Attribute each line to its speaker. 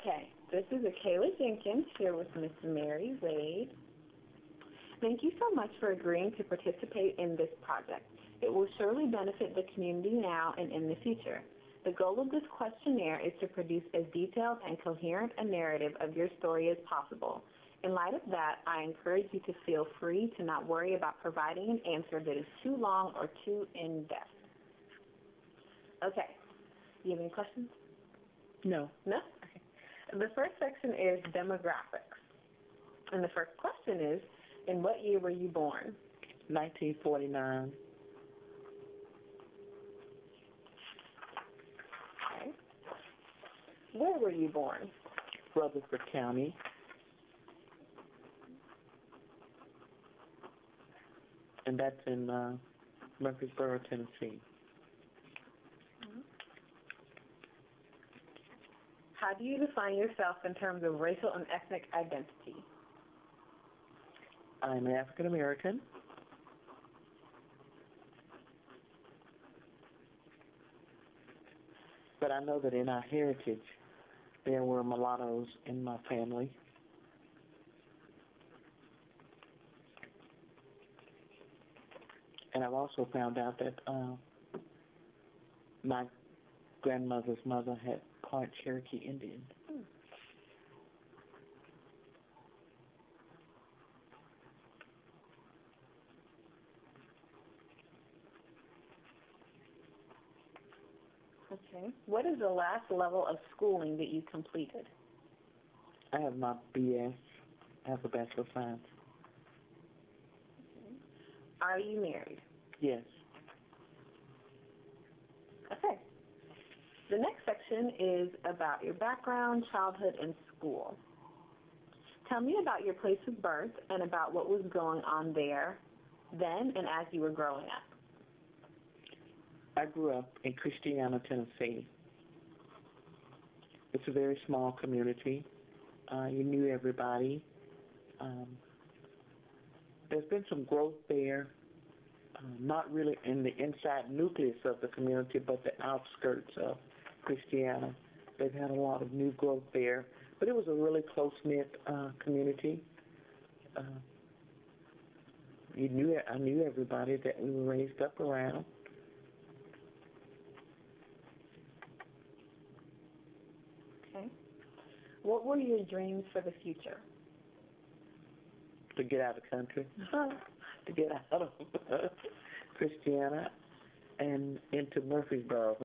Speaker 1: Okay, this is Akayla Jenkins here with Miss Mary Wade. Thank you so much for agreeing to participate in this project. It will surely benefit the community now and in the future. The goal of this questionnaire is to produce as detailed and coherent a narrative of your story as possible. In light of that, I encourage you to feel free to not worry about providing an answer that is too long or too in-depth. Okay, you have any questions?
Speaker 2: No.
Speaker 1: No? Okay. The first section is demographics. And the first question is, in what year were you born?
Speaker 2: 1949.
Speaker 1: Okay. Where were you born?
Speaker 2: Rutherford County. And that's in Murfreesboro, Tennessee.
Speaker 1: How do you define yourself in terms of racial and ethnic identity?
Speaker 2: I'm African American. But I know that in our heritage, there were mulattoes in my family. And I've also found out that my grandmother's mother had part Cherokee Indian.
Speaker 1: Okay. What is the last level of schooling that you completed?
Speaker 2: I have my BS. I have a Bachelor of Science.
Speaker 1: Okay. Are you married?
Speaker 2: Yes.
Speaker 1: Okay. The next section is about your background, childhood, and school. Tell me about your place of birth and about what was going on there then and as you were growing up.
Speaker 2: I grew up in Christiana, Tennessee. It's a very small community. You knew everybody. There's been some growth there, not really in the inside nucleus of the community, but the outskirts of Christiana. They've had a lot of new growth there, but it was a really close-knit community. I knew everybody that we were raised up around.
Speaker 1: Okay. What were your dreams for the future?
Speaker 2: To get out of the country, to get out of Christiana and into Murfreesboro.